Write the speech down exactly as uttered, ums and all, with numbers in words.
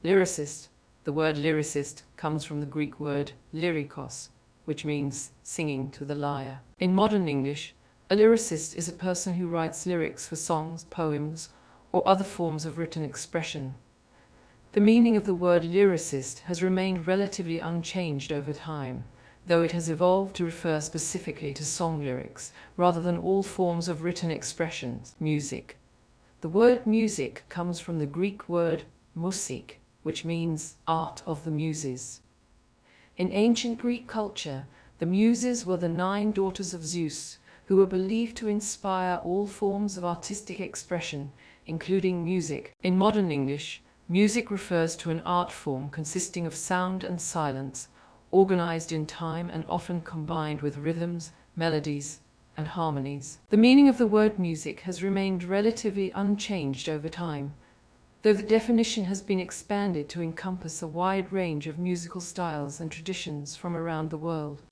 Lyricist. The word lyricist comes from the Greek word lyrikos, which means singing to the lyre. In modern English, a lyricist is a person who writes lyrics for songs, poems, or other forms of written expression. The meaning of the word lyricist has remained relatively unchanged over time, though it has evolved to refer specifically to song lyrics rather than all forms of written expressions. Music. The word music comes from the Greek word musik, which means art of the muses. In ancient Greek culture, the muses were the nine daughters of Zeus, who were believed to inspire all forms of artistic expression, including music. In modern English, music refers to an art form consisting of sound and silence, organized in time and often combined with rhythms, melodies, and harmonies. The meaning of the word music has remained relatively unchanged over time, though the definition has been expanded to encompass a wide range of musical styles and traditions from around the world.